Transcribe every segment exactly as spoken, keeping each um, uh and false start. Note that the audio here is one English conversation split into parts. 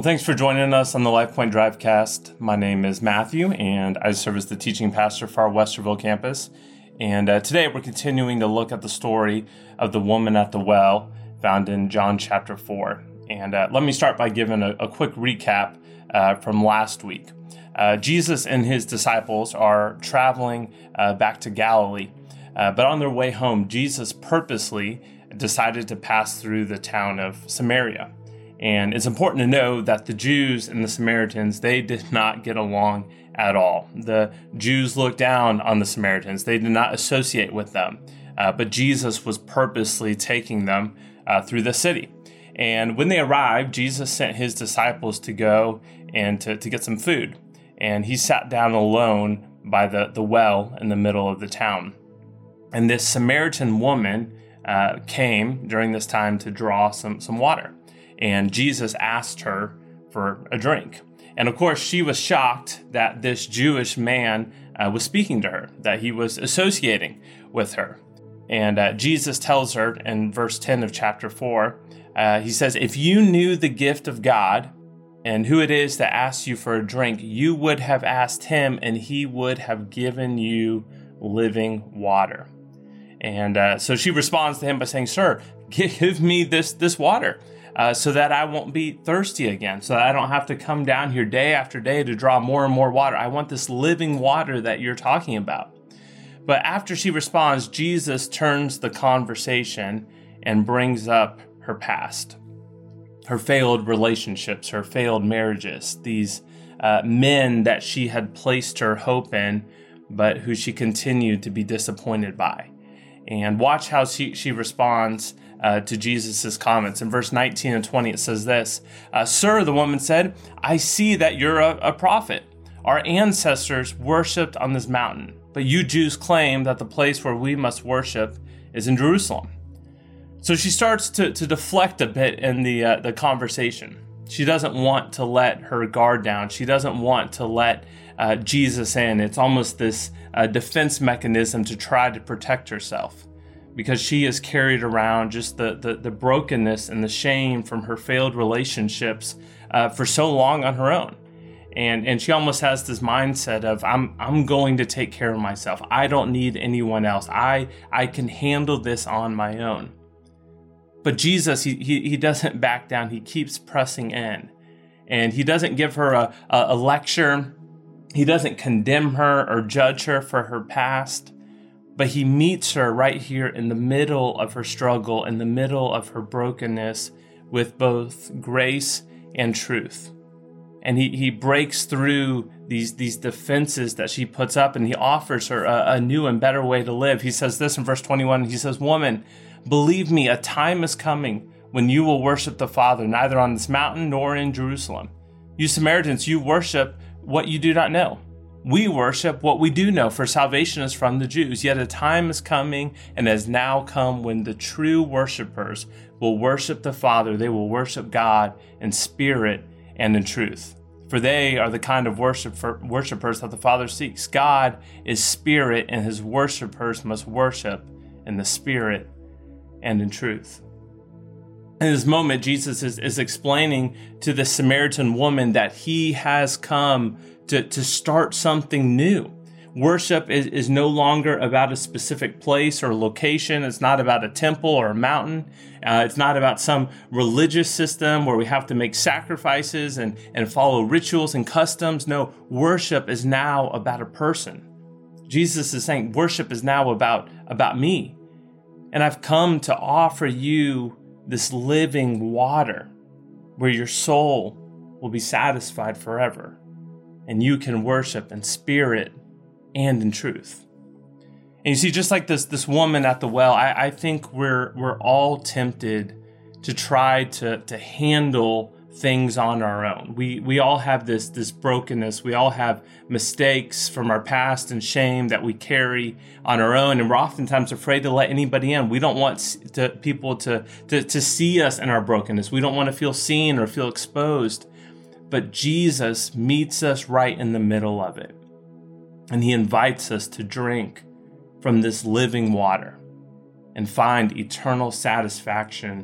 thanks for joining us on the LifePoint Drivecast. My name is Matthew, and I serve as the teaching pastor for our Westerville campus. And uh, today we're continuing to look at the story of the woman at the well, found in John chapter four. And uh, let me start by giving a, a quick recap uh, from last week. Uh, Jesus and his disciples are traveling uh, back to Galilee, uh, but on their way home, Jesus purposely decided to pass through the town of Samaria. And it's important to know that the Jews and the Samaritans, they did not get along at all. The Jews looked down on the Samaritans. They did not associate with them. Uh, but Jesus was purposely taking them uh, through the city. And when they arrived, Jesus sent his disciples to go and to, to get some food. And he sat down alone by the, the well in the middle of the town. And this Samaritan woman uh, came during this time to draw some, some water. And Jesus asked her for a drink. And of course, she was shocked that this Jewish man uh, was speaking to her, that he was associating with her. And uh, Jesus tells her in verse ten of chapter four, uh, he says, "If you knew the gift of God and who it is that asks you for a drink, you would have asked him and he would have given you living water." And uh, so she responds to him by saying, "Sir, give me this, this water. Uh, so that I won't be thirsty again, so that I don't have to come down here day after day to draw more and more water. I want this living water that you're talking about." But after she responds, Jesus turns the conversation and brings up her past, her failed relationships, her failed marriages, these uh, men that she had placed her hope in, but who she continued to be disappointed by. And watch how she, she responds Uh, to Jesus' comments. In verse nineteen and twenty, it says this, uh, "Sir," the woman said, "I see that you're a, a prophet. Our ancestors worshipped on this mountain, but you Jews claim that the place where we must worship is in Jerusalem." So she starts to, to deflect a bit in the, uh, the conversation. She doesn't want to let her guard down. She doesn't want to let uh, Jesus in. It's almost this uh, defense mechanism to try to protect herself, because she has carried around just the, the, the brokenness and the shame from her failed relationships uh, for so long on her own. And and she almost has this mindset of, I'm I'm going to take care of myself. I don't need anyone else. I I can handle this on my own. But Jesus, he he, he doesn't back down. He keeps pressing in. And he doesn't give her a, a, a lecture. He doesn't condemn her or judge her for her past. But he meets her right here in the middle of her struggle, in the middle of her brokenness, with both grace and truth. And he, he breaks through these, these defenses that she puts up, and he offers her a, a new and better way to live. He says this in verse twenty-one. He says, "Woman, believe me, a time is coming when you will worship the Father, neither on this mountain nor in Jerusalem. You Samaritans, you worship what you do not know. We worship what we do know, for salvation is from the Jews. Yet a time is coming and has now come when the true worshipers will worship the Father. They will worship God in spirit and in truth. For they are the kind of worship worshipers that the Father seeks. God is spirit, and his worshipers must worship in the spirit and in truth." In this moment, Jesus is, is explaining to the Samaritan woman that he has come to, to start something new. Worship is, is no longer about a specific place or location. It's not about a temple or a mountain. Uh, it's not about some religious system where we have to make sacrifices and, and follow rituals and customs. No, worship is now about a person. Jesus is saying worship is now about, about me. And I've come to offer you this living water where your soul will be satisfied forever, and you can worship in spirit and in truth. And you see, just like this this woman at the well, I, I think we're we're all tempted to try to to handle things on our own. We we all have this this brokenness. We all have mistakes from our past and shame that we carry on our own, and we're oftentimes afraid to let anybody in. We don't want to, people to, to to see us in our brokenness. We don't want to feel seen or feel exposed. But Jesus meets us right in the middle of it, and he invites us to drink from this living water and find eternal satisfaction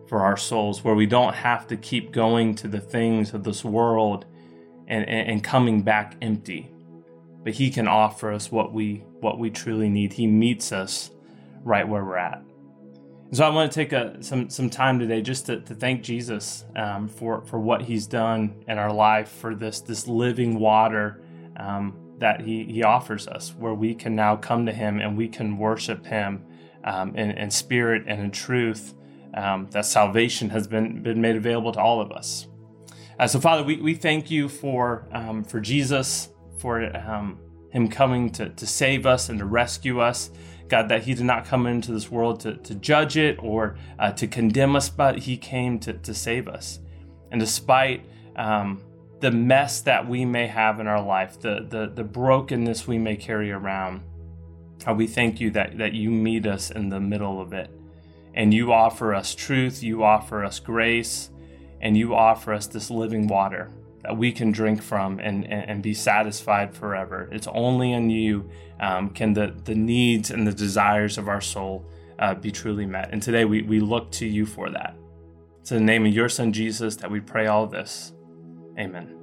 for our souls, where we don't have to keep going to the things of this world and, and, and coming back empty. But he can offer us what we what we truly need. He meets us right where we're at. And so I want to take a, some some time today just to, to thank Jesus um, for for what he's done in our life, for this this living water um, that he he offers us, where we can now come to him and we can worship him um, in, in spirit and in truth. Um, that salvation has been been made available to all of us. Uh, so Father, we, we thank you for um, for Jesus, for um, him coming to, to save us and to rescue us. God, that he did not come into this world to, to judge it or uh, to condemn us, but he came to, to save us. And despite um, the mess that we may have in our life, the the, the brokenness we may carry around, uh, we thank you that, that you meet us in the middle of it. And you offer us truth, you offer us grace, and you offer us this living water that we can drink from and, and, and be satisfied forever. It's only in you um, can the, the needs and the desires of our soul uh, be truly met. And today we, we look to you for that. It's in the name of your Son, Jesus, that we pray all this. Amen.